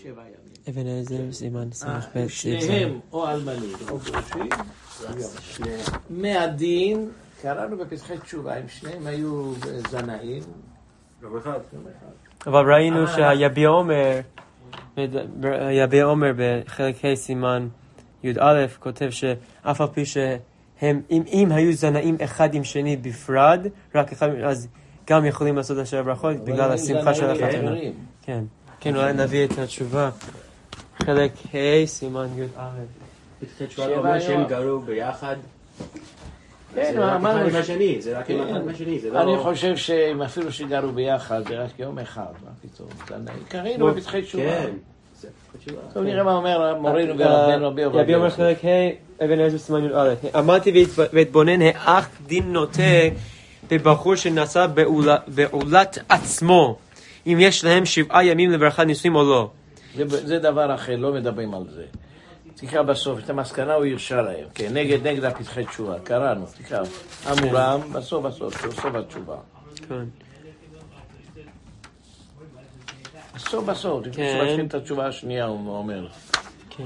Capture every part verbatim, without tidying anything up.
שבע ימים. אבן העזר סימן סמך ב' שניהם או אלמנים או גרושים. מהדין, קראנו בפסחי תשובה, אם שניהם היו זנאים. יום אחד. אבל ראינו שהיביע עומר, היביע עומר בחלק ה' סימן י"א כותב שאף על פי שהם, אם, אם היו זנאים אחד עם שני בפרד, רק אחד, אז גם יכולים לעשות עשר ברכות בגלל השמחה של החתונה. כן, כן, אולי נביא את התשובה. חלק ה' סימן י"א. פסחי תשובה אומר שהם גרו ביחד. כן, זה רק אמרנו אחד ש- מהשני, זה רק אחד מהשני, זה לא... אני חושב שהם אפילו שגרו ביחד, זה רק יום אחד, מה פתאום, זנאים. קראנו בפסחי תשובה. כן, זה פסחי תשובה. טוב, נראה מה אומר מורינו ורבנו רבי עובדיה יביע עומר יוסף. חלק ה' אבן העזר סימן י"א. אמרתי והתבונן האח דין נוטה בבחור שנעשה בעולה- בעולת עצמו, אם יש להם שבעה ימים לברכת נישואים או לא. זה- זה דבר אחר, לא מדברים על זה. תקרא בסוף, את המסקנה הוא הרשה להם. כן, נגד נגד הפתחי תשובה, קראנו, תקרא. אמורם, בסוף בסוף, בסוף התשובה. כן. בסוף בסוף, לפני כן. שמתחילים את התשובה השנייה, הוא אומר. כן.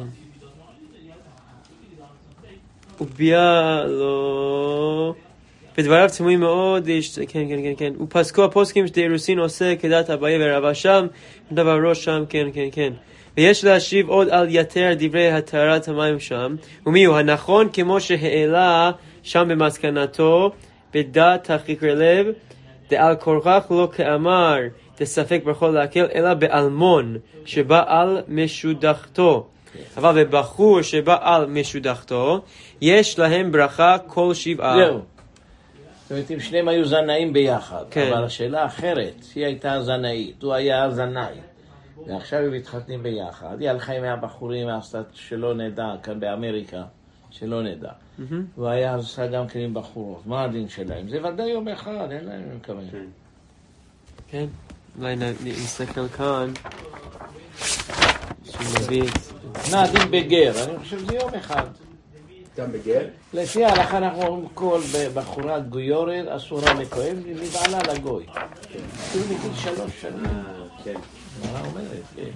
וביאה לו... בדבריו תמוהים מאוד, יש- כן, כן, כן, כן. ופסקו הפוסקים שדאירוסין עושה כדת אביי ורבא שם, דבר ראש שם, כן, כן, כן. ויש להשיב עוד על יתר דברי התרת המים שם, ומי הוא הנכון כמו שהעלה שם במסקנתו, בדת החקר לב, דעל כורכך לא כאמר, דספק ברכות להקל, אלא באלמון שבא על משודחתו. אבל בבחור שבא על משודחתו, יש להם ברכה כל שבעה. זהו. זאת אומרת, אם שניהם היו זנאים ביחד, כן. אבל השאלה אחרת, היא הייתה זנאית, הוא היה זנאי, ועכשיו הם מתחתנים ביחד, היא הלכה עם הבחורים, עשתה שלא נדע, כאן באמריקה, שלא נדע. הוא היה עשה גם כן עם בחורות, מה הדין שלהם? זה ודאי יום אחד, אין להם, אני מקווה. כן, אולי נ- נסתכל כאן. שנביא את... מה הדין בגר? אני חושב שזה יום אחד. גם בגר? לפי ההלכה אנחנו אומרים כל בחורה גויורת אסורה לכהן, נבעלה לגוי. אפילו מגיל שלוש שנים. אה, כן. מה אומרת? כן.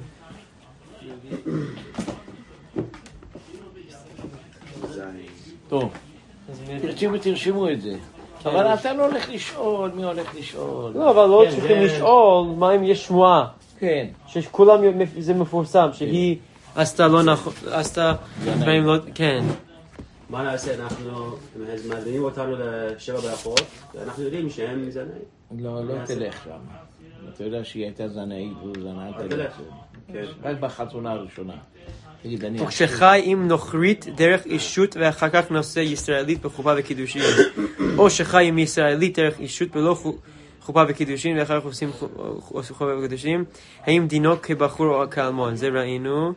טוב, תרשמו, תרשמו את זה. אבל אתה לא הולך לשאול, מי הולך לשאול? לא, אבל לא כן, צריכים זה- לשאול מה אם יש שמועה. כן. שכולם, זה מפורסם, שהיא עשתה לא נכון, עשתה דברים לא... כן. מה נעשה? אנחנו מזמינים אותנו לשבע ברכות, ואנחנו יודעים שהם זנאים. לא, לא תלך שם. אתה יודע שהיא הייתה זנאית והוא זנאי, אל תלך. כן. רק בחתונה הראשונה. תגיד, אני... וכשחי עם נוכרית דרך אישות ואחר כך נושא ישראלית בחופה וקידושין, או שחי עם ישראלית דרך אישות בלא חופה וקידושין ואחר כך עושים חופה וקידושין, האם דינו כבחור או כאלמון? זה ראינו.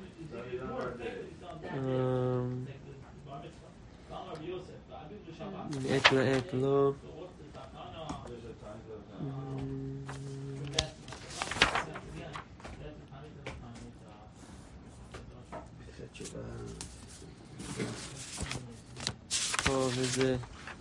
מעת לעת לא. טוב, וזה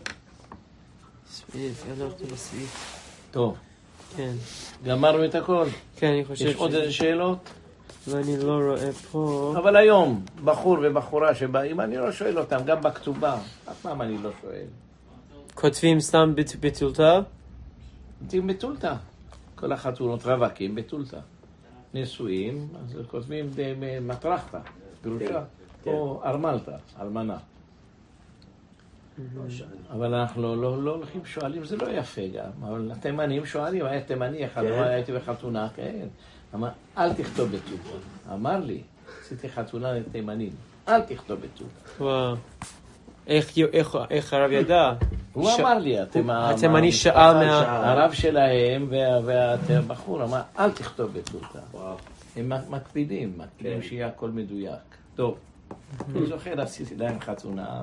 סעיף, הלכתי בסעיף. טוב, כן, גמרנו את הכל. כן, אני חושב יש עוד איזה שאלות? ואני לא רואה פה. אבל היום, בחור ובחורה שבאים, אני לא שואל אותם, גם בכתובה. אף פעם אני לא שואל. כותבים סתם בת- בתולתה? תהיו בתולתה. כל החתונות רווקים בתולתה. נשואים, אז כותבים ד- מטרחתא, גרושה, או ארמלתא, אלמנה. אבל אנחנו לא, לא, לא הולכים שואלים, זה לא יפה גם. אבל התימנים שואלים, היה תימני אחד, אמר, הייתי בחתונה, כן. אמר, אל תכתוב בתולתה. אמר לי, עשיתי חתונה לתימנים, אל תכתוב בתולתה. וואו. איך, איך, איך הרב ידע? הוא ש- אמר לי, התימני, התימני שאל מה... הרב שלהם וה- והבחור אמר, אל תכתוב בתולתה. וואו. הם מקפידים, מקפידים שיהיה הכל מדויק. טוב, אני זוכר, עשיתי להם חתונה.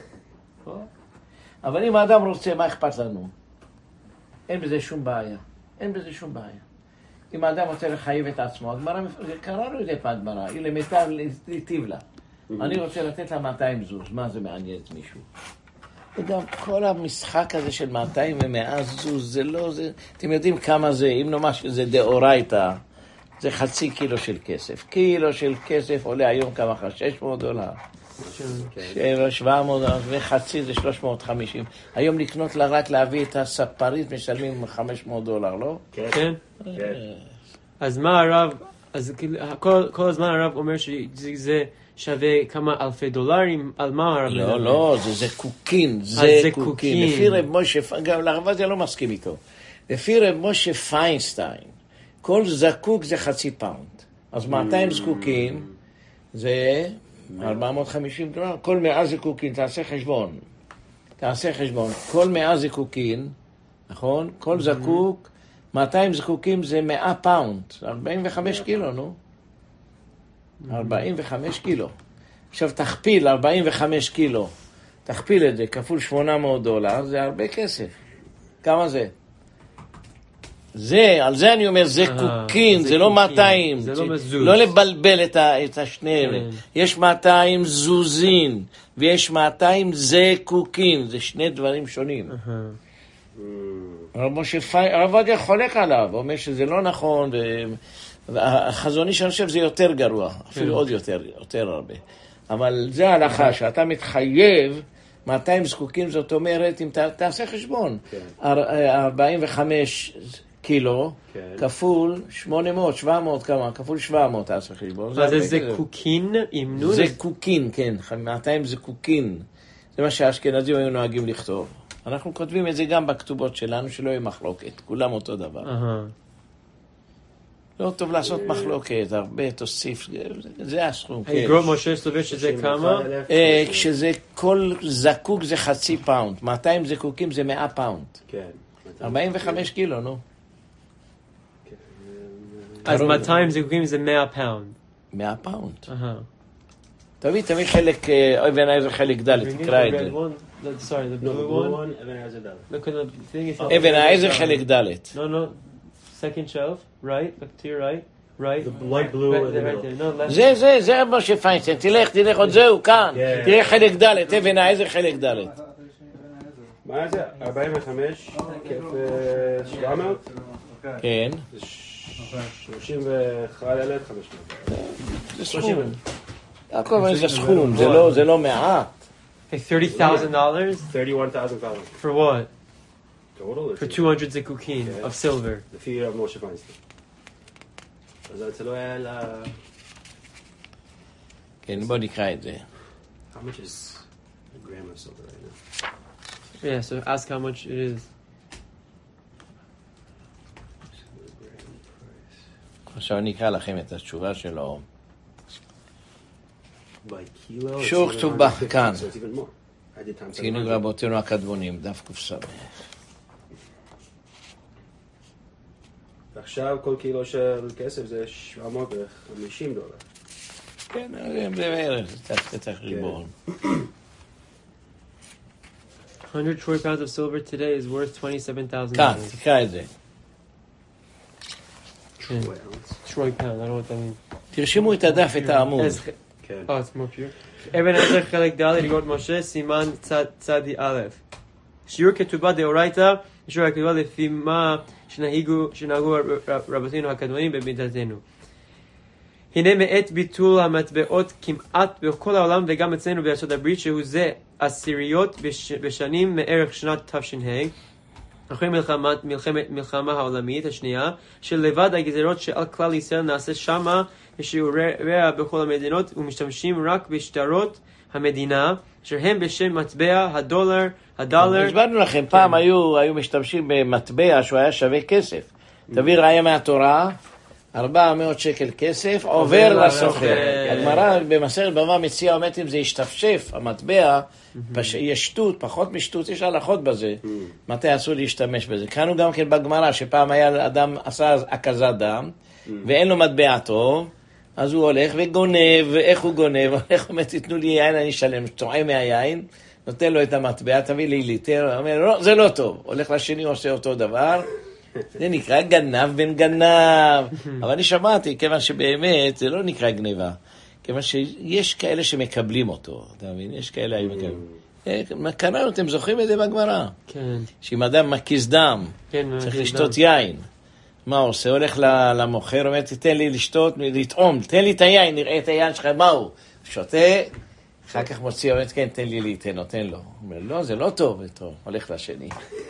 אבל אם האדם רוצה, מה אכפת לנו? אין בזה שום בעיה. אין בזה שום בעיה. אם האדם רוצה לחייב את עצמו, הגמרא, קראנו את זה פעם גמרא, היא למיטב להיטיב לה. אני רוצה לתת לה מאתיים זוז, מה זה מעניין את מישהו? וגם כל המשחק הזה של מאתיים ומאה זוז, זה לא, זה, אתם יודעים כמה זה, אם נאמר שזה דאורייתא, זה חצי קילו של כסף. קילו של כסף עולה היום כמה אחר, שש מאות דולר. שבע מאות דולר, וחצי זה שלוש מאות וחמישים. היום לקנות לה רק להביא את הספרית משלמים חמש מאות דולר, לא? כן. אז מה הרב, אז כל, כל הזמן הרב אומר שזה שווה כמה אלפי דולרים, על מה הרב? לא, לא, זה זקוקין, זה זקוקין. לפי רב משה, גם לרב הזה לא מסכים איתו. לפי רב משה פיינשטיין, כל זקוק זה חצי פאונד. אז מאתיים זקוקין זה ארבע מאות וחמישים דולר. כל מאה זקוקין, תעשה חשבון. תעשה חשבון. כל מאה זקוקין, נכון? כל זקוק, מאתיים זקוקים זה מאה פאונד. ארבעים וחמש קילו, נו. ארבעים וחמש קילו. עכשיו תכפיל ארבעים וחמש קילו. תכפיל את זה, כפול שמונה מאות דולר, זה הרבה כסף. כמה זה? זה, על זה אני אומר, זה קוקין, זה לא מאתיים. זה לא מזוז. לא לבלבל את השני אלה. יש מאתיים זוזין, ויש מאתיים זה קוקין. זה שני דברים שונים. הרב משה פיינשטיין, הרב עובדיה חולק עליו, אומר שזה לא נכון, והחזוני שאני חושב זה יותר גרוע, אפילו עוד יותר, יותר הרבה. אבל זה ההלכה, שאתה מתחייב, מאתיים זקוקים, זאת אומרת, אם תעשה חשבון, ארבעים וחמש קילו, כפול שמונה מאות, שבע מאות כמה, כפול שבע מאות תעשה חשבון. זה זקוקין עם נון? זקוקין, כן, מאתיים זקוקין. זה מה שהאשכנזים היו נוהגים לכתוב. אנחנו כותבים את זה גם בכתובות שלנו, שלא יהיה מחלוקת, כולם אותו דבר. לא טוב לעשות מחלוקת, הרבה תוסיף, זה הסכום. האגרות משה סובר שזה כמה? כשזה כל זקוק זה חצי פאונד, מאתיים זקוקים זה מאה פאונד. ארבעים וחמש קילו, נו. אז מאתיים זקוקים זה מאה פאונד. מאה פאונד. תביא, תביא חלק, אבן העזר חלק ד', תקרא את זה. Sorry, the blue one. Look at the thing. אבן העזר חלק ד'. No, no. Second shelf, right? Look to your right. Right. The light blue in the middle. No, left. זה, זה, זה משה פיינשטיין. תלך, תלך עוד זהו, כאן. תראה חלק ד', אבן העזר חלק ד'. מה זה? ארבעים וחמש כפול שבע מאות? כן. שלושים ואחד אלף וחמש מאות. זה סכום. הכל זה סכום, זה לא מעט. Okay, thirty thousand dollars? thirty-one thousand dollars. For what? Total? For two hundred zikukin Yeah. of silver. לפי רב משה פיינשטיין. אז זה לא היה לה... כן, בוא נקרא את זה. How much is a gram of silver right now? Yeah, so ask how much it is. עכשיו אני אקרא לכם את התשובה שלו. By kilo? שוק טובה, כאן. So it's even more. I did times תהינו רבותינו הקדמונים, דף קופסה. ועכשיו כל קילו של כסף זה שבע מאות וחמישים דולר. כן, זה בערך, זה צריך ריבון. one hundred troy pounds of silver today is worth twenty-seven thousand כאן, dollars. תקרא את זה. Troy pound, I don't know what that means. תרשמו את הדף, את העמוד. כן. Oh, it's more pure. אבן עזר חלק ד' אגרות משה, סימן צד צדי א'. שיעור כתובה דאורייתא, שיעור הכתובה לפי מה שנהגו, שנהגו רבותינו הקדמונים במידתנו. הנה מעת ביטול המטבעות כמעט בכל העולם וגם אצלנו בארצות הברית, שהוא זה עשיריות בש, בשנים מערך שנת תש"ה, אחרי מלחמת, מלחמת, מלחמה העולמית השנייה, שלבד הגזירות שעל כלל ישראל נעשה שמה בשיעורי רע בכל המדינות, ומשתמשים רק בשטרות המדינה, אשר הם בשם מטבע הדולר, הדולר. הסברנו לכם, פעם היו, היו משתמשים במטבע שהוא היה שווה כסף. תביא ראיה מהתורה, ארבע מאות שקל כסף, עובר לסוחר. הגמרא במסכת בבא מציעא אומרת אם זה ישתפשף, המטבע, יש שטות, פחות משטות, יש הלכות בזה. מתי אסור להשתמש בזה? קראנו גם כן בגמרא, שפעם היה אדם עשה הקזת דם, ואין לו מטבע טוב, אז הוא הולך וגונב, איך הוא גונב? הולך אומר, תיתנו לי יין, אני אשלם, צועה מהיין, נותן לו את המטבע, תביא לי ליטר, הוא אומר, לא, זה לא טוב. הולך לשני, עושה אותו דבר, זה נקרא גנב בן גנב. אבל אני שמעתי, כיוון שבאמת זה לא נקרא גניבה, כיוון שיש כאלה שמקבלים אותו, אתה מבין? יש כאלה היו מקבלים. קראנו, אתם זוכרים את זה בגמרא? כן. שאם אדם מקיז דם, כן, צריך לשתות יין. מה הוא עושה? הולך למוכר, אומר, תתן לי לשתות, לטעום, תן לי את היין, נראה את היין שלך, מה הוא? שותה, אחר כך מוציא, אומר, כן, תן לי לי, תן לו, תן לו. הוא אומר, לא, זה לא טוב, טוב, הולך לשני.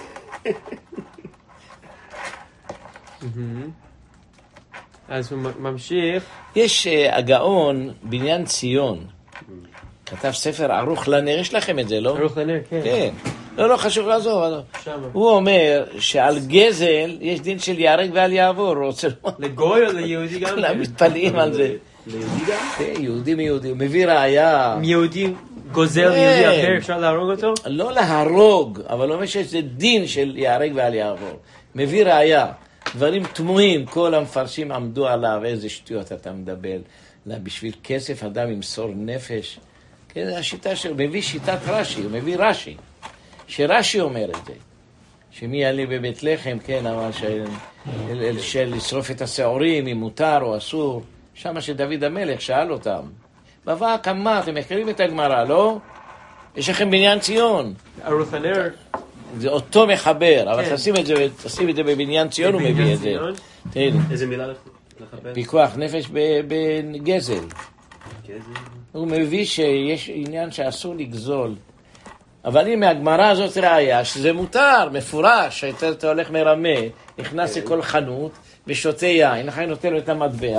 אז הוא ממשיך. יש הגאון, בניין ציון, כתב ספר ערוך לנר, יש לכם את זה, לא? ערוך לנר, כן. כן. לא, לא, חשוב לעזוב. הוא אומר שעל גזל יש דין של יהרג ואל יעבור. לגוי או ליהודי גם? כולם מתפלאים על זה. ליהודי גם? כן, יהודי מיהודי. הוא מביא ראיה. מיהודי גוזל מיהודי אחר, אפשר להרוג אותו? לא להרוג, אבל הוא אומר שזה דין של יהרג ואל יעבור. מביא ראיה. דברים תמוהים, כל המפרשים עמדו עליו, איזה שטויות אתה מדבר. בשביל כסף אדם ימסור נפש. כן, זה השיטה שלו. הוא מביא שיטת רש"י, הוא מביא רש"י. שרש"י אומר את זה. שמי יעלה בבית לחם, כן, אבל של, של, של לשרוף את השעורים, אם מותר או אסור. שמה שדוד המלך שאל אותם. בבא כמה, אתם מכירים את הגמרא, לא? יש לכם בניין ציון. ערוך הנר. זה אותו מחבר, אבל תשים את זה, תשים את זה בבניין ציון, הוא מביא את זה. איזה מילה לחבר? פיקוח נפש בגזל. גזל? הוא מביא שיש עניין שאסור לגזול. אבל אם מהגמרא הזאת ראיה, שזה מותר, מפורש, שאתה הולך מרמה, נכנס לכל חנות ושותה יין, לכן נותן לו את המטבע.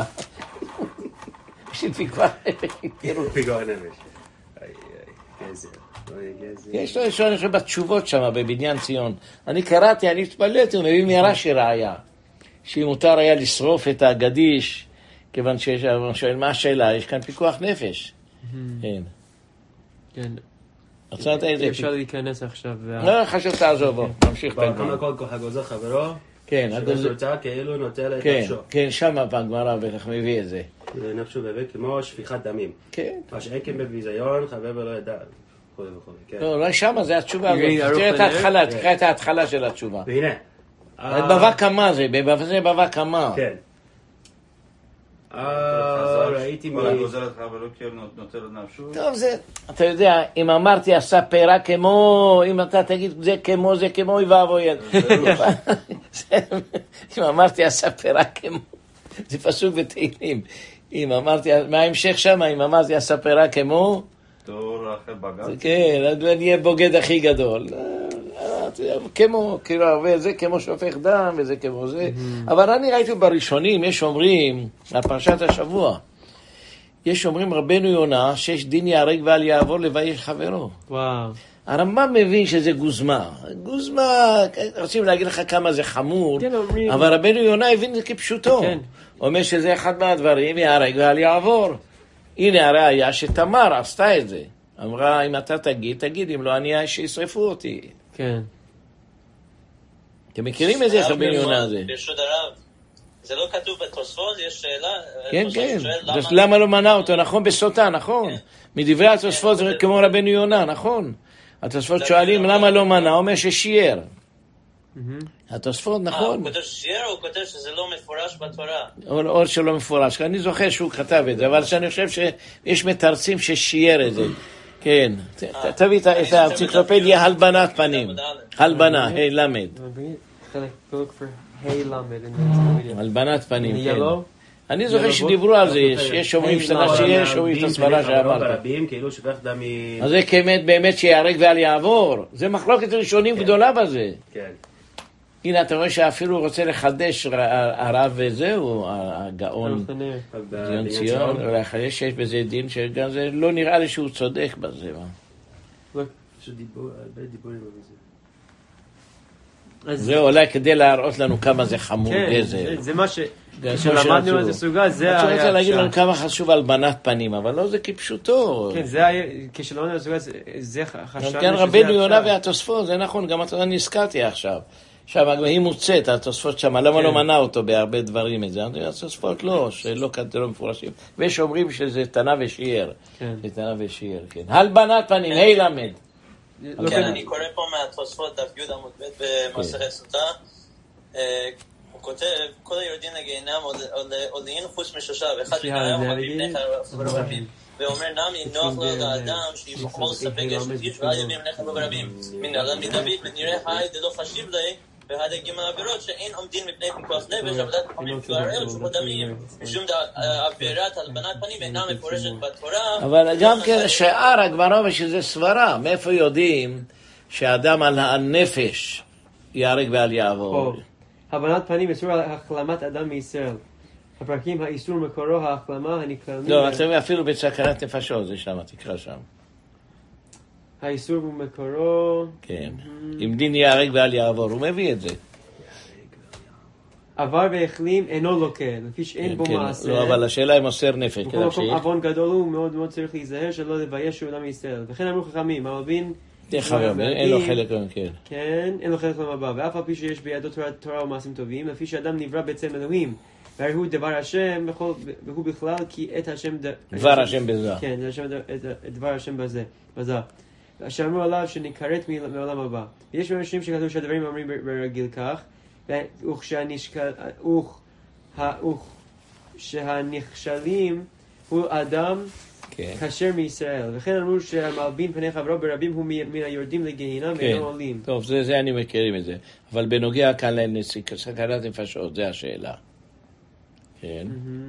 בשביל פיקוח נפש, תראו. פיקוח נפש. גזל. יש לו ראשון, יש לו בתשובות שם, בבניין ציון. אני קראתי, אני התפלאתי, הוא מביא מרש"י ראיה, שאם מותר היה לשרוף את הגדיש, כיוון שיש, אני שואל, מה השאלה? יש כאן פיקוח נפש. כן. כן. אפשר להיכנס עכשיו. לא, חשוב תעזוב בו, נמשיך. כמה כל הגוזל חברו, כן, שבשרוצה כאילו נוטה לנפשו. כן, שם בגמרא בטח מביא את זה. נפשו בבית כמו שפיכת דמים. כן. מה שעקם בביזיון, חבר ולא ידע. לא, לא, שם זה התשובה הזאת. תראה את ההתחלה, תקרא את ההתחלה של התשובה. והנה. בבא כמה זה, זה בבא כמה. כן. ראיתי מי... אולי גוזל אותך ולא כאילו נוטה לנפשו. טוב, זה, אתה יודע, אם אמרתי עשה פרה כמו, אם אתה תגיד זה כמו, זה כמו, אוי ואבוי. אם אמרתי עשה פרה כמו, זה פסוק בתהילים. אם אמרתי, מה ההמשך שם? אם אמרתי עשה פרה כמו, תור אחר בגד. כן, אני אהיה בוגד הכי גדול. כמו, כאילו, וזה כמו שופך דם, וזה כמו זה. אבל אני ראיתי בראשונים, יש אומרים, הפרשת השבוע, יש אומרים רבנו יונה, שיש דין יהרג ואל יעבור לבייש חברו. וואו. הרמב"ם מבין שזה גוזמה. גוזמה, רוצים להגיד לך כמה זה חמור, אבל רבנו יונה הבין את זה כפשוטו. הוא אומר שזה אחד מהדברים, יהרג ואל יעבור. הנה הראיה שתמר עשתה את זה. אמרה, אם אתה תגיד, תגיד, אם לא אני שישרפו אותי. כן. אתם מכירים את זה, רבנו יונה הזה? ברשות הרב, זה לא כתוב בתוספות, יש שאלה? כן, כן. למה לא מנע אותו? נכון, בסוטה, נכון. מדברי התוספות זה כמו רבנו יונה, נכון. התוספות שואלים למה לא מנע, הוא אומר ששיער. התוספות, נכון. הוא כותב שיער או הוא כותב שזה לא מפורש בתורה? או שלא מפורש. אני זוכר שהוא כתב את זה, אבל אני חושב שיש מתרצים ששיער את זה. כן. תביא את האנציקלופדיה הלבנת פנים. הלבנה, ה' למד. הלבנת פנים, כן. אני זוכר שדיברו על זה, יש אומרים שיש, אומרים את הסברה שאמרת. אז זה כמת באמת שיהרג ואל יעבור. זה מחלוקת ראשונים גדולה בזה. הנה, אתה רואה שאפילו רוצה לחדש הרב וזהו, הגאון ציון ציון, ולאחרי שיש בזה דין שגם זה לא נראה לי שהוא צודק בזה. זה אולי כדי להראות לנו כמה זה חמור גזל. זה מה ש... כשלמדנו על זה סוגה, זה היה... אני רוצה להגיד לנו כמה חשוב הלבנת פנים, אבל לא זה כפשוטו. כן, זה היה... כשלמדנו על סוגה, זה חשב... כן, רבנו יונה והתוספות, זה נכון, גם אני נזכרתי עכשיו. עכשיו, היא מוצאת, התוספות שם, למה לא מנע אותו בהרבה דברים את זה? התוספות לא, שלא כתלו מפורשים. ויש אומרים שזה תנא ושיער. זה תנא ושיער, כן. הלבנת פנים, ה' למד. כן, אני קורא פה מהתוספות דף י' עמוד ב' במסכת סוטה. הוא כותב, כל היורדים לגיהינום עולים חוץ משלושה, ואחד מהם רבים בני רבים. ואומר נמי, נוח לו לאדם שיבחול ספק יש נתיש, ועד ימים בני רבים. מן אלן מדוד, ונראה היי דלא חשיב לי, והדגים העבירות שאין עומדים מפני פיקוח נפש, עבודת חכמים מתברר שמודמים משום עבירת הלבנת פנים אינה מפורשת בתורה. אבל גם כן שאר הגמרא ושזה סברה, מאיפה יודעים שאדם על הנפש יהרג ואל יעבור? הבנת פנים איסור על החלמת אדם מישראל. הפרקים האיסור מקורו ההחלמה הנקראים... לא, אתם אפילו בסכנת נפשות, זה שם, תקרא שם. האיסור במקורו... כן. אם דין יהרג ואל יעבור, הוא מביא את זה. עבר והחלים אינו לוקה, לפי שאין בו מעשה. לא, אבל השאלה אם מוסר נפש. בכל מקום עוון גדול הוא מאוד מאוד צריך להיזהר שלא לבייש אדם מישראל. וכן אמרו חכמים, המבין... אין לו חלק, כן. כן, אין לו חלק למבא. ואף על פי שיש בידו תורה ומעשים טובים, לפי שאדם נברא בצלם אלוהים. והרי הוא דבר השם, והוא בכלל כי את השם... דבר השם בזה. כן, דבר השם בזה. בזה. שאמרו עליו שנקראת מעולם הבא. ויש אנשים שכתוב שהדברים אומרים ברגיל כך, וכשהנכשלים הוא אדם כשר מישראל. וכן אמרו שהמלבין פני חברו ברבים הוא מן היורדים לגיהינום ואינם עולים. טוב, זה אני מכירים את זה. אבל בנוגע כאן לסכנת נפשות, זה השאלה. כן.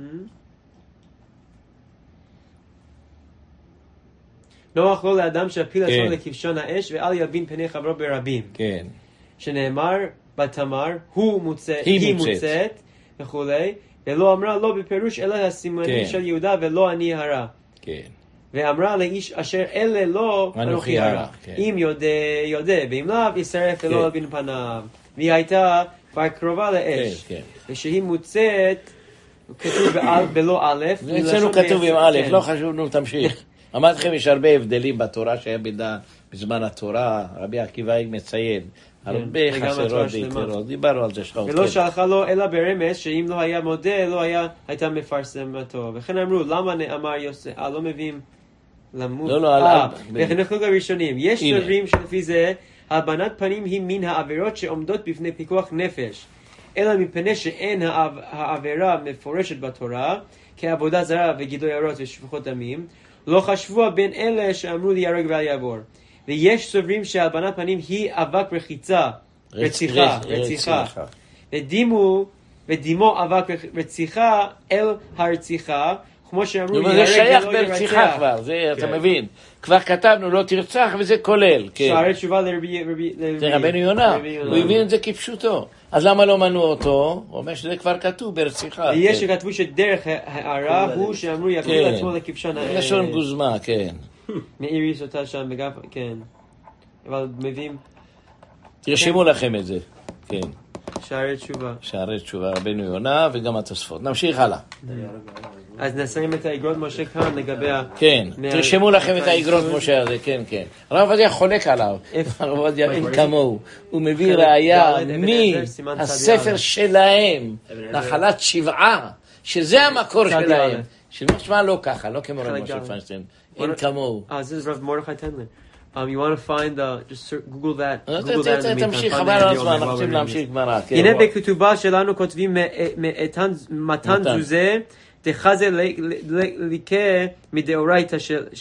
נוח לו לאדם שהפיל עצמו לכבשן האש ואל יבין פני חברו ברבים. כן. שנאמר בתמר, הוא מוצאת, היא מוצאת, וכולי, ולא אמרה לא בפירוש אלא הסימנים של יהודה ולא אני הרע. כן. ואמרה לאיש אשר אלה לא אנוכי הרע. אם יודע, יודע, ואם לאו ישרף ולא יבין פניו. והיא הייתה כבר קרובה לאש. ושהיא מוצאת, כתוב בלא א', אצלנו כתוב עם א', לא חשוב, נו תמשיך. אמרתי לכם, יש הרבה הבדלים בתורה שהיה בידה בזמן התורה, רבי עקיבא מציין, הרבה חסרות ויתרות, דיברנו על זה שעות. ולא שלחה לו אלא ברמז, שאם לא היה מודה, לא היה מפרסמתו. וכן אמרו, למה נאמר יוסף, אה, לא מביאים למות. לא, לא, על... וכן נחלוק הראשונים, יש סוברים שלפי זה, הלבנת פנים היא מן העבירות שעומדות בפני פיקוח נפש, אלא מפני שאין העבירה מפורשת בתורה, כעבודה זרה וגילוי עריות ושפיכות דמים, לא חשבו בין אלה שאמרו להיהרג ואל יעבור. ויש סוברים שהלבנת פנים היא אבק רחיצה, רציחה, רציחה. ודימו, ודימו אבק רציחה אל הרציחה, כמו שאמרו להיהרג ולא ירצח. זה שייך ברציחה כבר, זה אתה מבין. כבר כתבנו לא תרצח וזה כולל. שערי תשובה לרבנו יונה, הוא הבין את זה כפשוטו. אז למה לא מנעו אותו? הוא אומר שזה כבר כתוב ברציחה. ויש שכתבו שדרך הערה הוא שאמרו יפיל עצמו לכבשן האש. לשון גוזמה, כן. מאיריס אותה שם בגב, כן. אבל מביאים... תרשמו לכם את זה, כן. שערי תשובה. שערי תשובה, רבנו יונה וגם התוספות. נמשיך הלאה. אז נסיים את האגרות משה כאן לגבי ה... כן, תרשמו לכם את האגרות משה הזה, כן, כן. הרב עובדיה חולק עליו, הרב עובדיה אין כמוהו. הוא מביא ראיה מהספר שלהם, נחלת שבעה, שזה המקור שלהם. שמשמע לא ככה, לא כמו רב משה פיינשטיין, אין כמוהו. אה, זה רב מרדכי טנדלר. Um, you want to find the, just Google that. Google that in the תמשיך, חבל על הזמן, אנחנו רוצים להמשיך גמרא. הנה בכתובה שלנו כותבים מתן זוזה, תחזה ליקה מדאורייתא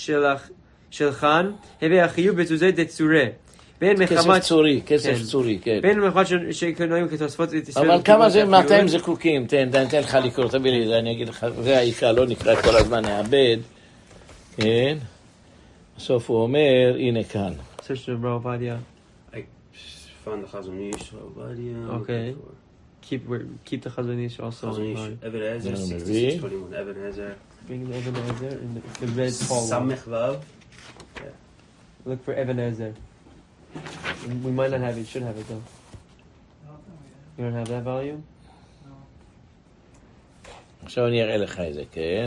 שלחן, הווה החיוב בזוזה דצורה. כסף צורי, כסף צורי, כן. בין מחמת שקנועים כתוספות... אבל כמה זה, מאתיים זקוקים, תן, תן לך לקרוא, תביא לי זה, אני אגיד לך, זה העיקר, לא נקרא כל הזמן, נאבד, כן. בסוף הוא אומר, הנה כאן. search the Rav Ovadia. I found the Chazon Ish, Rav Ovadia. Okay. Keep keep the Chazon Ish also. Chazon Ish, Even Ezer, sixty-six twenty-one, Even Ezer. Bring the Even Ezer in the, the red tall one. Samech Vav. Look for Even Ezer. We might not have it, should have it though. You don't have that volume? עכשיו אני אראה לך את זה, כן?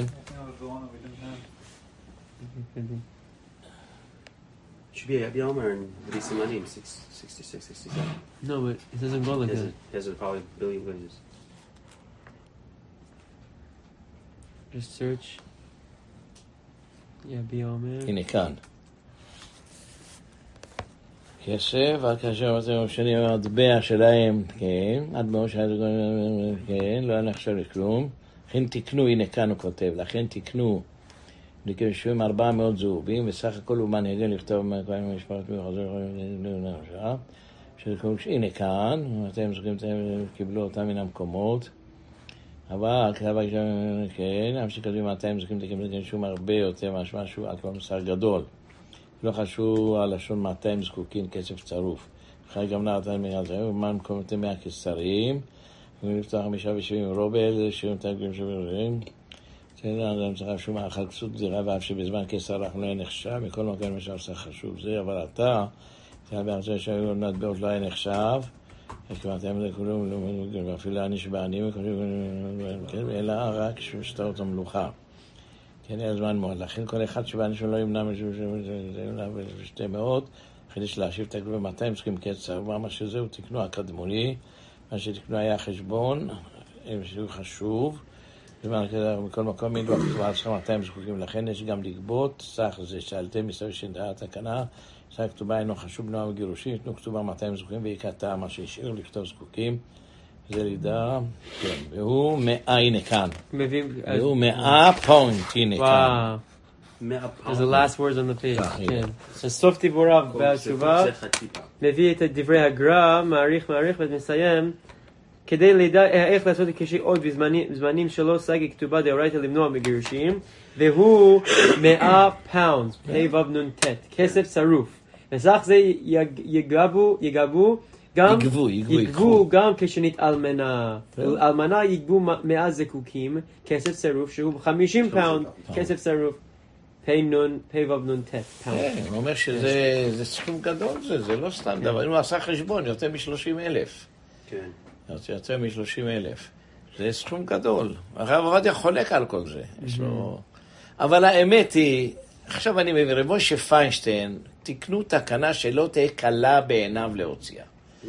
Should be Abi Omer and B'di Simanim, sixty-six, sixty-seven. No, but it doesn't go like that. He has probably a billion pages. Just search. Yeah, Abi Omer. הנה כאן. כסף, עד כאשר אתם משנים המטבע שלהם, כן, עד מאוד שהיה, כן, לא היה נחשב לכלום. לכן תקנו, הנה כאן הוא כותב, לכן תקנו. לקרשבים ארבע מאות זהובים, וסך הכל הוא מנהגן לכתוב מהקווים המשפחת וחוזר הנה כאן, מאתיים זוכים קיבלו אותם מן המקומות, אבל כתב כן, אף שכתבים מאתיים זוכים תקבלו שום הרבה יותר משמע שהוא על כל מוסר גדול. לא חשוב על לשון מאתיים זקוקים כסף צרוף. אחרי גם נעתן מגל זה, ומה מקומתם מהכסרים, ולפתוח חמישה ושבעים רובל, שבעים תגלים שבעים, אדם צריך שום מאכל כסות זירה, ואף שבזמן כסר אנחנו לא נחשב, מכל מקום מה שעושה חשוב זה, אבל אתה, זה בארצות שהיו נדברות לא היה נחשב, וכמעטים זה כלום, ואפילו אני שבענים, אלא רק שטרות המלוכה. כן, היה זמן מאוד. לכן כל אחד שבעני שלא ימנע משהו שתי מאות, חידש להשיב תקלו ב-מאתיים צריכים קצר, ומה שזהו תקנו הקדמוני, מה שתקנו היה חשבון, שהוא חשוב, בכל מקום מילוא הכתובה צריכים מאתיים זקוקים, לכן יש גם לגבות, סך זה שאלתם מסביב שדעה התקנה, סך הכתובה אינו חשוב בנועה וגירושים, יתנו כתובה מאתיים זקוקים ויקטע מה שהשאיר לכתוב זקוקים, זה לידה, כן, והוא מאה, הנה כאן, והוא מאה פאונט, הנה כאן. There's the last words on the page. כן. אז סוף דיבוריו בתשובה, מביא את דברי הגר"א, מעריך מעריך ומסיים, כדי לדע איך לעשות קשי עוד בזמנים שלא סגי כתובה דאורייתא למנוע מגירושים, והוא מאה פאונד, ה' ו' נ' ט', כסף שרוף. וסך זה יגבו, יגבו, גם יגבו, יגבו, יגבו גם כשנית אלמנה. אלמנה יגבו מאה זקוקים, כסף שרוף, שהוא חמישים פאונד, כסף שרוף. פי נון, פי וו נון ט' פאונד. כן, הוא אומר שזה סכום גדול, זה לא סתם דבר. הוא עשה חשבון, יותר מ-שלושים אלף. כן. יותר מ-שלושים אלף. זה סכום גדול. הרב עובדיה חולק על כל זה. יש לו... אבל האמת היא, עכשיו אני מבין, רב משה פיינשטיין, תקנו תקנה שלא תהיה קלה בעיניו להוציאה.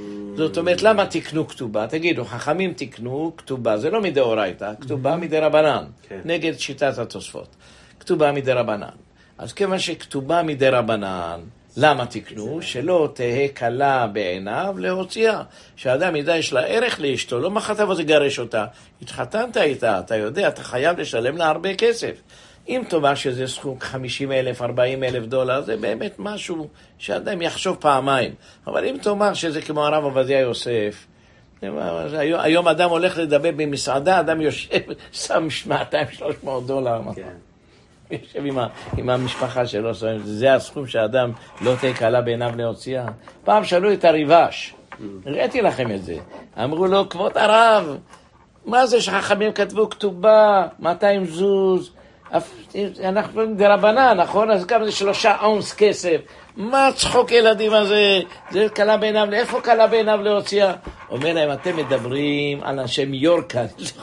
זאת אומרת, למה תקנו כתובה? תגידו, חכמים תקנו כתובה, זה לא מדאורייתא, כתובה מדרבנן, נגד שיטת התוספות. כתובה מדרבנן. אז כיוון שכתובה מדרבנן, למה תקנו? שלא תהיה קלה בעיניו להוציאה. שהאדם ידע יש לה ערך לאשתו, לא מחת אבל תגרש אותה. התחתנת איתה, אתה יודע, אתה חייב לשלם לה הרבה כסף. אם תאמר שזה סכום חמישים אלף, ארבעים אלף דולר, זה באמת משהו שאדם יחשוב פעמיים. אבל אם תאמר שזה כמו הרב עובדיה יוסף, היום, היום אדם הולך לדבר במסעדה, אדם יושב, שם מאתיים שלוש מאות דולר. כן. יושב עם, עם המשפחה שלו, זה הסכום שהאדם לא תהיה קלה בעיניו להוציאה. פעם שאלו את הריבש, ראיתי לכם את זה, אמרו לו, כבוד הרב, מה זה שחכמים כתבו כתובה, מאתיים זוז, אנחנו דרבנן, נכון? אז גם זה שלושה אונס כסף. מה צחוק ילדים הזה? זה קלה בעיניו, איפה קלה בעיניו להוציאה? אומר להם, אתם מדברים על אנשי מיורקה,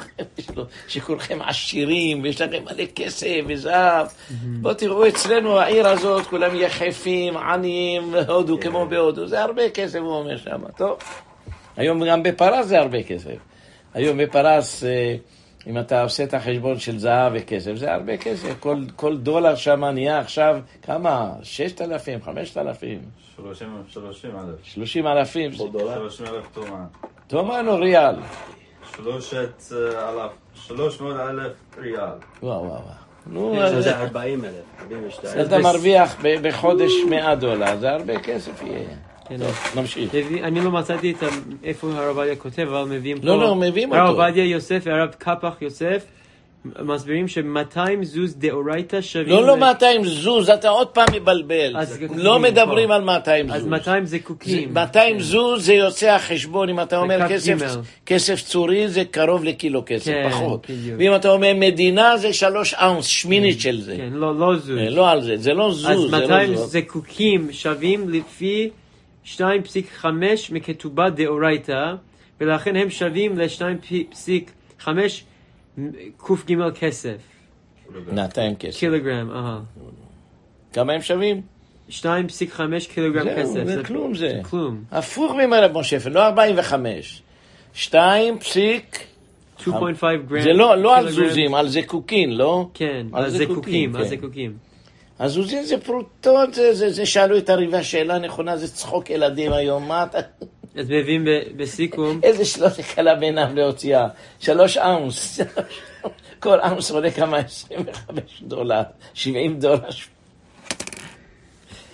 שכולכם עשירים, ויש לכם מלא כסף וזהב. בואו תראו אצלנו, העיר הזאת, כולם יחפים, עניים, הודו, כמו בהודו. זה הרבה כסף, הוא אומר שם. טוב. היום גם בפרס זה הרבה כסף. היום בפרס... אם אתה עושה את החשבון של זהב וכסף, זה הרבה כסף. כל, כל דולר שם נהיה עכשיו, כמה? ששת אלפים, חמשת אלפים? שלושים, שלושים אלף. שלושים אלפים. שלושים אלף תומן. תומן או ריאל? שלושת אלף, שלוש מאות אלף ריאל. וואו, וואו, וואו. זה ארבעים אלף, ארבעים ושתיים. אתה מרוויח בחודש מאה דולר, זה הרבה כסף יהיה. טוב, נמשיך. אני לא מצאתי את איפה הרב עובדיה כותב, אבל מביאים פה. לא, לא, מביאים אותו. הרב עובדיה יוסף והרב קפח יוסף מסבירים ש-מאתיים זוז דאורייתא שווים... לא, לא מאתיים זוז, אתה עוד פעם מבלבל. לא מדברים על מאתיים זוז. אז מאתיים זקוקים. מאתיים זוז זה יוצא החשבון, אם אתה אומר כסף צורי זה קרוב לקילו כסף, פחות. ואם אתה אומר מדינה זה שלוש אונס, שמינית של זה. כן, לא זוז. לא על זה, זה לא זוז. אז מאתיים זקוקים שווים לפי... שתיים נקודה חמש מכתובה דאורייתא, ולכן הם שווים ל-שתיים נקודה חמש קוף ג' כסף. מאתיים כסף. קילוגרם, אהה. כמה הם שווים? שתיים נקודה חמש קילוגרם כסף. זהו, זה כלום זה. כלום. הפוך ממרב משה, לא ארבעים וחמש. שתיים פסיק... שתיים נקודה חמש גרם. זה לא על זוזים, על זקוקין, לא? כן, על זקוקים, על זקוקים. הזוזים זה פרוטות, זה, זה, זה שאלו את הריבה, שאלה נכונה, זה צחוק ילדים היום, מה אתה... אז מביאים בסיכום... איזה שלוש קלה בעיניו להוציאה, שלוש אונס, כל אונס עולה כמה עשרים וחמש דולר, שבעים דולר.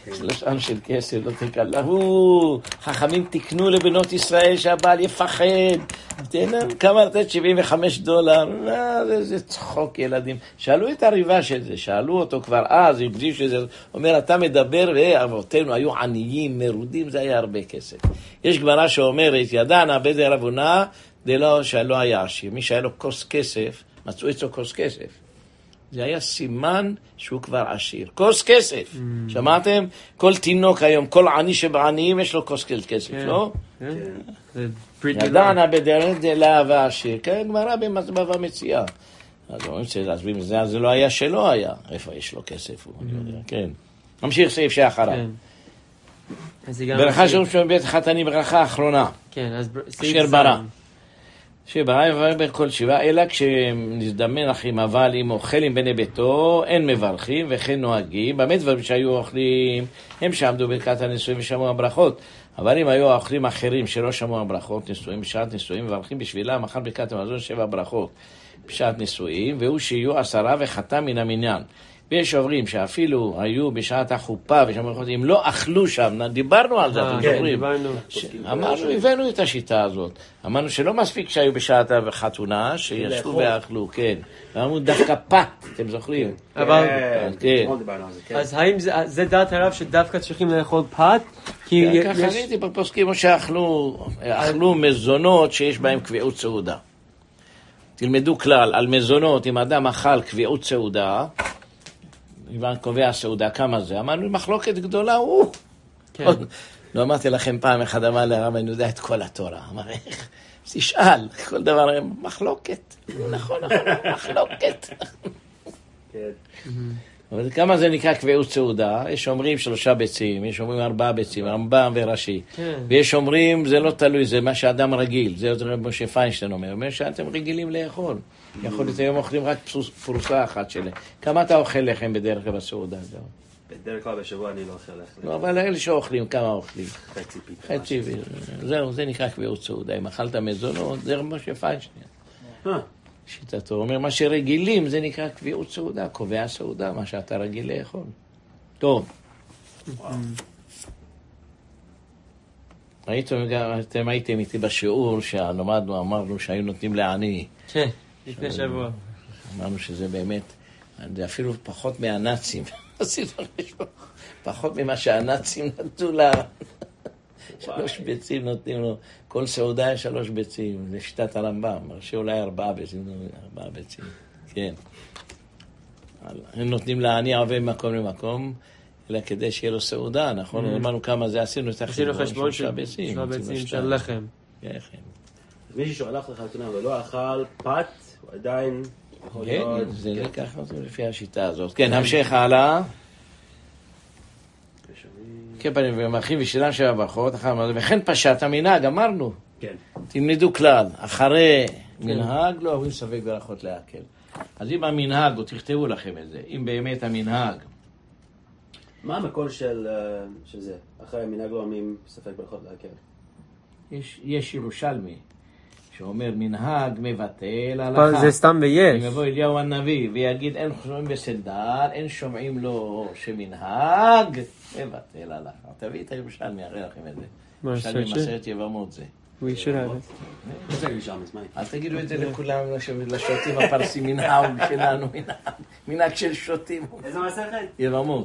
לשון של כסף לא תקלה. הוא, חכמים תקנו לבנות ישראל שהבעל יפחד. תן כמה לתת שבעים וחמש דולר. זה צחוק ילדים. שאלו את הריבה של זה, שאלו אותו כבר אז, הקדיש שזה, אומר, אתה מדבר, ואבותינו היו עניים, מרודים, זה היה הרבה כסף. יש גמרא שאומרת, ידענה בדר אבונה, דלא שלא היה עשיר. מי שהיה לו כוס כסף, מצאו אצלו כוס כסף. זה היה סימן שהוא כבר עשיר. כוס כסף. Mm. שמעתם? כל תינוק היום, כל עני שבעניים יש לו כוס כסף, yeah. לא? Yeah. Yeah. ידענה בדרך דלה ועשיר. כן, גמרא בבבא מציעא. אז אומרים שזה, זה, זה לא היה שלא היה. איפה יש לו כסף? הוא, mm. כן. נמשיך סעיף שאחריו. כן. ברכה שאומרים שבית חתני ברכה האחרונה. כן, אז אשר ברא. שברא יברך בכל שבעה, אלא כשנזדמן אחים, אבל אם אוכל עם בני ביתו, אין מברכים וכן נוהגים. באמת דברים שהיו אוכלים, הם שעמדו ברכת הנישואים ושמעו הברכות. אבל אם היו אוכלים אחרים שלא שמעו הברכות, נישואים בשעת נישואים, מברכים בשבילם, אחר ברכת המזון שבע ברכות בשעת נישואים, והוא שיהיו עשרה וחתם מן המניין. ויש אומרים שאפילו היו בשעת החופה ושמעו, אם לא אכלו שם, דיברנו על זה, אתם זוכרים? אמרנו, הבאנו את השיטה הזאת. אמרנו שלא מספיק שהיו בשעת החתונה, שישבו ואכלו, כן. אמרנו דווקא פת, אתם זוכרים? אבל, אז האם זה דעת הרב שדווקא צריכים לאכול פת? ככה ראיתי בפוסקים שאכלו מזונות שיש בהם קביעות סעודה. תלמדו כלל, על מזונות, אם אדם אכל קביעות סעודה, אם קובע סעודה, כמה זה? אמרנו, מחלוקת גדולה, הוא. כן. לא אמרתי לכם פעם אחד, אמר לרב, אני יודע את כל התורה. אמר, איך? תשאל, כל דבר, מחלוקת. נכון, נכון, מחלוקת. כן. אבל כמה זה נקרא קביעות סעודה? יש אומרים שלושה ביצים, יש אומרים ארבעה ביצים, רמב"ם ורש"י. כן. ויש אומרים, זה לא תלוי, זה מה שאדם רגיל. זה יותר משה פיינשטיין אומר, אומר שאתם רגילים לאכול. יכול להיות היום אוכלים רק פרוסה אחת שלהם. כמה אתה אוכל לחם בדרך כלל בסעודה? בדרך כלל בשבוע אני לא אוכל לחם. לא, אבל אלה שאוכלים, כמה אוכלים? חצי פיתה. חצי פיתה. זהו, זה נקרא קביעות סעודה. אם אכלת מזונות, זה משה פיינשטיין. אה. שיטתו אומר, מה שרגילים זה נקרא קביעות סעודה, קובע סעודה, מה שאתה רגיל לאכול. טוב. אתם הייתם איתי בשיעור שלמדנו, אמרנו שהיו נותנים לעני. כן, לפני שבוע. אמרנו שזה באמת, זה אפילו פחות מהנאצים. פחות ממה שהנאצים נתנו לה. שלוש ביצים נותנים לו, כל סעודה יש שלוש ביצים, זה שיטת הרמב"ם, מרשה אולי ארבעה ביצים, ארבעה ביצים, כן. הם נותנים לעני עובר ממקום למקום, אלא כדי שיהיה לו סעודה, נכון? אמרנו כמה זה, עשינו את החשבון של ביצים. שלושה ביצים של לחם. לחם. אז מישהו שהלך לחתונה ולא אכל פת, הוא עדיין יכול להיות... כן, זה ככה לפי השיטה הזאת. כן, המשך הלאה. כן, ומרחיב ושילם שבע ברכות, וכן פשט המנהג, אמרנו. כן. תלמדו כלל, אחרי מנהג לא אוהבים ספק ברכות להקל. אז אם המנהג, או תכתבו לכם את זה, אם באמת המנהג... מה המקור של זה? אחרי המנהג לא אוהבים ספק ברכות להקל. יש ירושלמי, שאומר מנהג מבטל הלכה. זה סתם ויש. אם יבוא אליהו הנביא ויגיד אין שומעים בסנדל, אין שומעים לו שמנהג מבטל הלכה. תביא את הירושלמי, אראה לכם את זה. ירושלמי מסרת יבמות זה. We should have it. אל תגידו את זה לכולם, לשוטים הפרסים, מנהג שלנו, מנהג של שוטים. איזה מסכת? יבמות.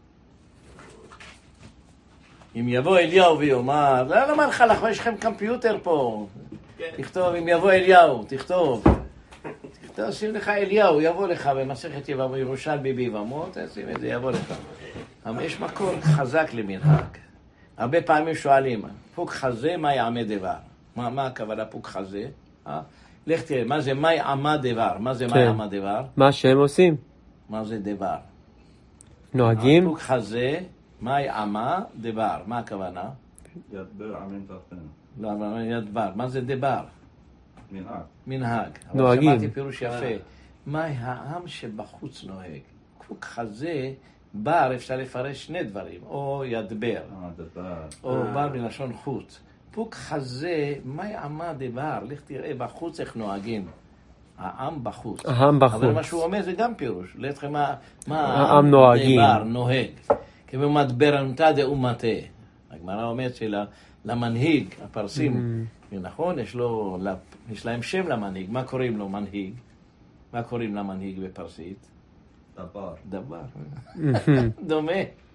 אם יבוא אליהו ויאמר, לא לומר לך, יש לכם קמפיוטר פה. תכתוב, אם יבוא אליהו, תכתוב. תכתוב, שים לך אליהו, יבוא לך במסכת יבמות, ירושלמי ביבמות, שים את זה, יבוא לך. אבל יש מקור חזק למנהג. הרבה פעמים שואלים, פוק חזה, מה יעמה דבר? מה, מה הכוונה פוק חזה? אה? לך תראה, מה זה מה יעמה דבר? מה זה מה יעמה דבר? מה שהם עושים. מה זה דבר? נוהגים? פוק חזה, מה יעמה דבר? מה הכוונה? ידבר עמים תחתנו. לא, אבל ידבר. מה זה דבר? מנהג. מנהג. נוהגים. שמעתי פירוש יפה. מה העם שבחוץ נוהג? פוק חזה, בר אפשר לפרש שני דברים, או ידבר, או בר מלשון חוץ. פוק חזה, מה יעמה דבר? לך תראה בחוץ איך נוהגים. העם בחוץ. העם בחוץ. אבל מה שהוא אומר זה גם פירוש. לך תראה מה העם נוהגים. דבר נוהג. ומדברנתא דאומתה. הגמרא אומרת שלמנהיג, הפרסים, נכון, יש לו, יש להם שם למנהיג. מה קוראים לו מנהיג? מה קוראים למנהיג בפרסית? דבר. דבר. דומה.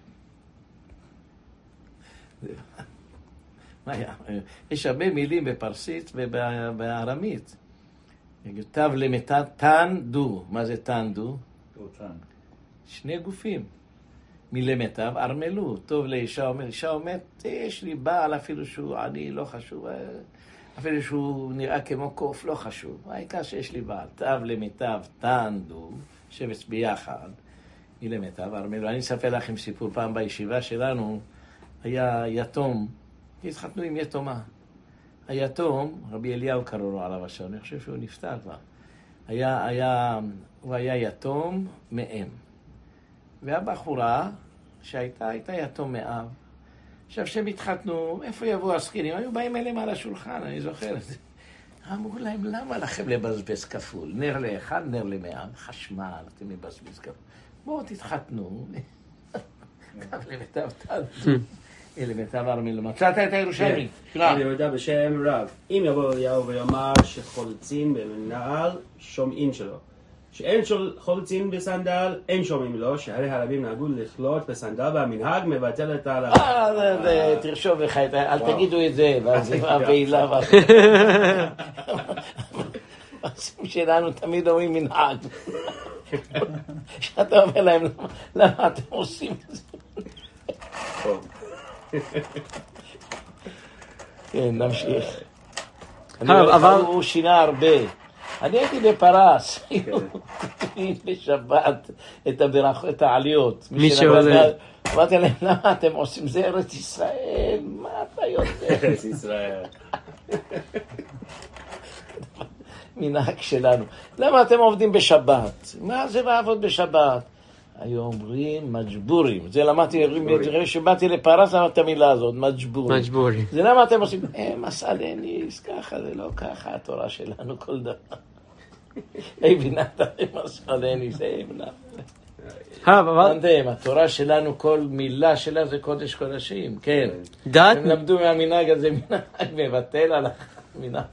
יש הרבה מילים בפרסית ובארמית. תו למתת, תן דו. מה זה תן דו? שני גופים. מלמיטב ארמלו. טוב לאישה אומר, אישה אומרת, יש לי בעל אפילו שהוא עני, לא חשוב. אפילו שהוא נראה כמו קוף, לא חשוב. העיקר שיש לי בעל. תו למיטב, תן דו. שבץ ביחד. מלמיטב ארמלו. אני אספר לכם סיפור. פעם בישיבה שלנו היה יתום. התחתנו עם יתומה. היתום, רבי אליהו קראו לו עליו השם, אני חושב שהוא נפטר כבר. היה, היה, הוא היה יתום מאם. והבחורה שהייתה, הייתה יתום מאב. עכשיו שהם התחתנו, איפה יבואו הזקנים? היו באים אליהם על השולחן, אני זוכר את זה. אמרו להם, למה לכם לבזבז כפול? נר לאחד, נר למאה, חשמל, אתם מבזבז כפול. בואו תתחתנו. קו למיטב תעדו. למיטב ארמלו. מצאת את הירושלמי? אני יודע בשם רב. אם יבוא אליהו ויאמר שחולצים במנעל, שומעים שלו. שאין חולצים בסנדל, אין שומעים לו, שהרי הרבים נהגו לחלות בסנדל, והמנהג מבטל את ההלכה. אה, תרשום לך, אל תגידו את זה, ואז עם הבעילה. העושים שלנו תמיד אומרים מנהג. שאתה אומר להם, למה אתם עושים את זה? כן, נמשיך. הוא שינה הרבה. אני הייתי בפרס, בשבת, את העליות. מי שעולה. אמרתי להם, למה אתם עושים זה ארץ ישראל? מה אתה יודע? ארץ ישראל. מנהג שלנו. למה אתם עובדים בשבת? מה זה לעבוד בשבת? היו אומרים מג'בורים. זה למדתי, שבאתי לפרס, למדתי את המילה הזאת, מג'בורים. מג'בורים. זה למה אתם עושים? אה, מסעלניס, ככה, זה לא ככה, התורה שלנו כל דבר. היי בינת, מסעלניס, היי בינת. הבנתם, התורה שלנו, כל מילה שלה זה קודש קודשים, כן. דעת? הם למדו מהמנהג הזה, מנהג מבטל על המנהג.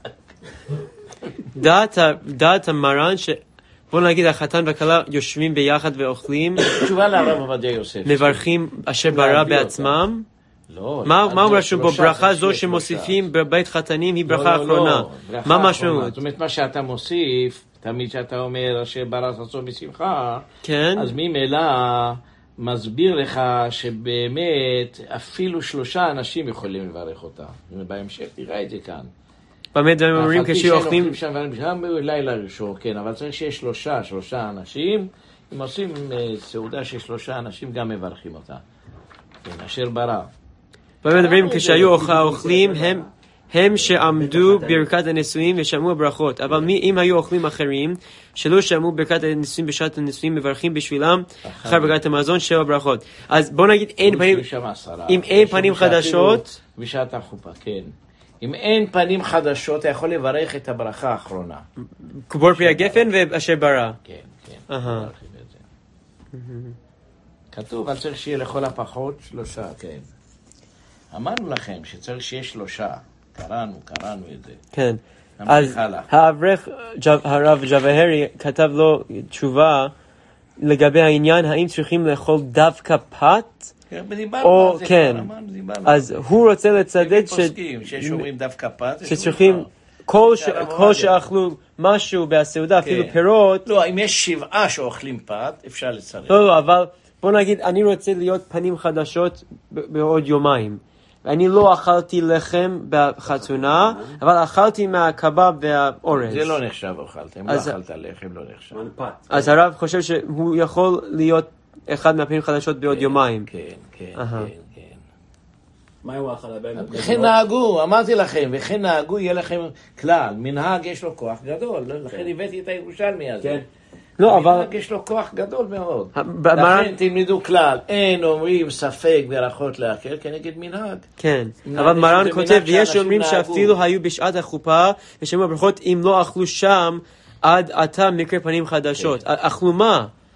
דעת המרן ש... בוא נגיד, החתן והכלה יושבים ביחד ואוכלים. תשובה לרב עובדיה יוסף. מברכים אשר ברא בעצמם. לא. מה אומר שם בו? ברכה זו שמוסיפים בבית חתנים היא ברכה אחרונה. מה משמעות? זאת אומרת, מה שאתה מוסיף, תמיד שאתה אומר אשר ברא עשו משמחה, אז ממילא מסביר לך שבאמת אפילו שלושה אנשים יכולים לברך אותה. בהמשך תראה את זה כאן. באמת הם אומרים כשאוכלים שם בלילה ראשון, כן, אבל צריך שיש שלושה, שלושה אנשים, אם עושים סעודה של שלושה אנשים גם מברכים אותה. כן, אשר ברא. באמת אומרים כשהיו אוכלים הם שעמדו ברכת הנישואים ושמעו הברכות, אבל אם היו אוכלים אחרים שלא שמעו ברכת הנישואים בשעת הנישואים מברכים בשבילם אחר ברכת המזון שבע ברכות. אז בוא נגיד אם אין פנים חדשות בשעת החופה, כן. אם אין פנים חדשות, אתה יכול לברך את הברכה האחרונה. קבור פרי הגפן ואשר ברא. כן, כן. כתוב, אבל צריך שיהיה לכל הפחות שלושה, כן. אמרנו לכם שצריך שיהיה שלושה. קראנו, קראנו את זה. כן. אז האברך, הרב ג'וואהרי, כתב לו תשובה לגבי העניין, האם צריכים לאכול דווקא פת? או כן, אז הוא רוצה לצדד שצריכים כל שאכלו משהו בסעודה, אפילו פירות. לא, אם יש שבעה שאוכלים פת, אפשר לצדד. לא, לא, אבל בוא נגיד, אני רוצה להיות פנים חדשות בעוד יומיים. אני לא אכלתי לחם בחתונה, אבל אכלתי מהקבב והאורז. זה לא נחשב אוכלת, אם לא אכלת לחם לא נחשב. אז הרב חושב שהוא יכול להיות אחד מהפנים חדשות בעוד יומיים. כן, כן, כן, כן. מה הוא אכל הבן? וכן נהגו, אמרתי לכם, וכן נהגו, יהיה לכם כלל. מנהג יש לו כוח גדול, לכן הבאתי את הירושלמי הזה. כן. לא, אבל... מנהג יש לו כוח גדול מאוד. לכן תלמדו כלל, אין אומרים ספק ברכות להקל כנגד מנהג. כן, אבל מרן כותב, ויש אומרים שאפילו היו בשעת החופה, ושמעו הברכות, אם לא אכלו שם, עד עתה מקרה פנים חדשות. אכלו מה?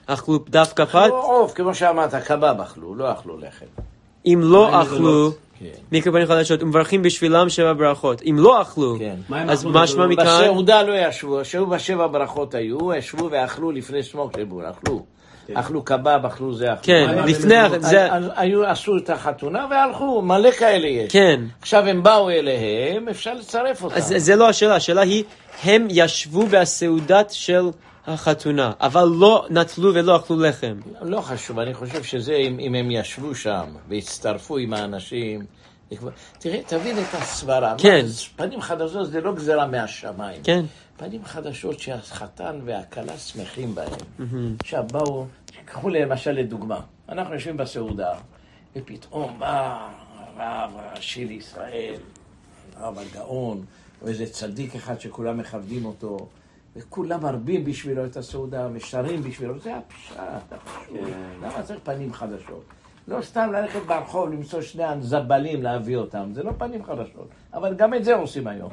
אכלו דווקא פת? אכלו עוף, כמו שאמרת, קבב אכלו, לא אכלו לחם. אם לא אכלו, כן. מקרא פנים חדשות, ומברכים בשבילם שבע ברכות. אם לא אכלו, כן. אז משמע מכאן... בסעודה לא ישבו, ישבו בשבע ברכות היו, ישבו ואכלו לפני סמוק שבו, אכלו. אכלו קבב, אכלו זה, אכלו. כן, לפני... היו, עשו את החתונה והלכו, מלא כאלה יש. כן. עכשיו הם באו אליהם, אפשר לצרף אותם. אז זה לא השאלה, השאלה היא, הם ישבו בסעודת של החתונה, אבל לא נטלו ולא אכלו לחם. לא חשוב, אני חושב שזה אם, אם הם ישבו שם והצטרפו עם האנשים. תראה, תבין את הסברה. כן. פנים חדשות זה לא גזרה מהשמיים. כן. פנים חדשות שהחתן והכלה שמחים בהם. עכשיו באו, קחו למשל לדוגמה, אנחנו יושבים בסעודה, ופתאום בא הרב הראשי לישראל, הרב הגאון, או איזה צדיק אחד שכולם מכבדים אותו, וכולם מרבים בשבילו את הסעודה, ושרים בשבילו, זה הפשט, הפשוט. למה צריך פנים חדשות? לא סתם ללכת ברחוב למצוא שני זבלים להביא אותם, זה לא פנים חדשות, אבל גם את זה עושים היום.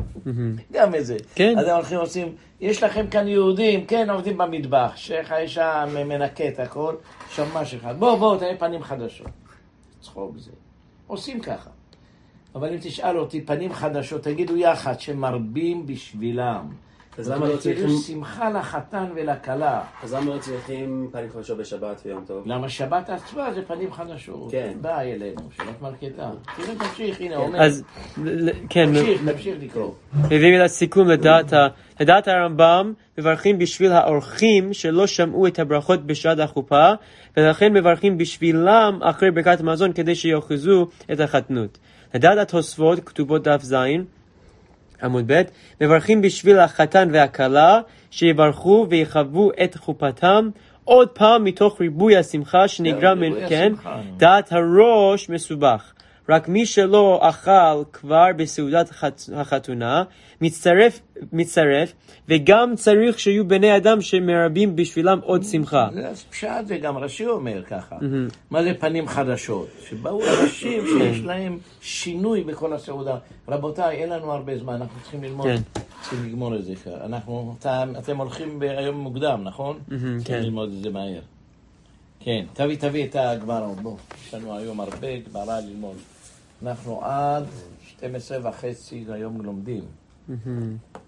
גם את זה. אז הם הולכים עושים, יש לכם כאן יהודים, כן, עובדים במטבח, שייך האישה מנקה את הכל, שמש אחד, בואו בואו, תהיה פנים חדשות. צחוק זה. עושים ככה. אבל אם תשאל אותי, פנים חדשות, תגידו יחד שמרבים בשבילם. אז למה לא צריכים... שמחה לחתן ולכלה. אז למה לא צריכים פנים חדשות בשבת ויום טוב? למה שבת עצמה זה פנים חדשות. כן. באה אלינו, שבת מלכתה. תראה, תמשיך, הנה, אומר. אז, כן. תמשיך, תמשיך לקרוא. מביאים את הסיכום לדעת, לדעת הרמב"ם, מברכים בשביל האורחים שלא שמעו את הברכות בשעת החופה, ולכן מברכים בשבילם אחרי ברכת המזון כדי שיאחזו את החתנות. לדעת התוספות, כתובות דף זין, עמוד ב', מברכים בשביל החתן והכלה שיברכו ויחוו את חופתם עוד פעם מתוך ריבוי השמחה שנגרם מן כן, דעת הראש מסובך. רק מי שלא אכל כבר בסעודת החתונה מצטרף, מצטרף וגם צריך שיהיו בני אדם שמרבים בשבילם עוד שמחה. זה פשט וגם רש"י אומר ככה. מה זה פנים חדשות? שבאו אנשים שיש להם שינוי בכל הסעודה. רבותיי, אין לנו הרבה זמן, אנחנו צריכים ללמוד. צריכים לגמור את זה. אנחנו, אתם הולכים היום מוקדם, נכון? כן. ללמוד את זה מהר. כן, תביא, תביא את הגמרא. בוא, יש לנו היום הרבה גמרא ללמוד. אנחנו עד שתים עשרה וחצי היום לומדים.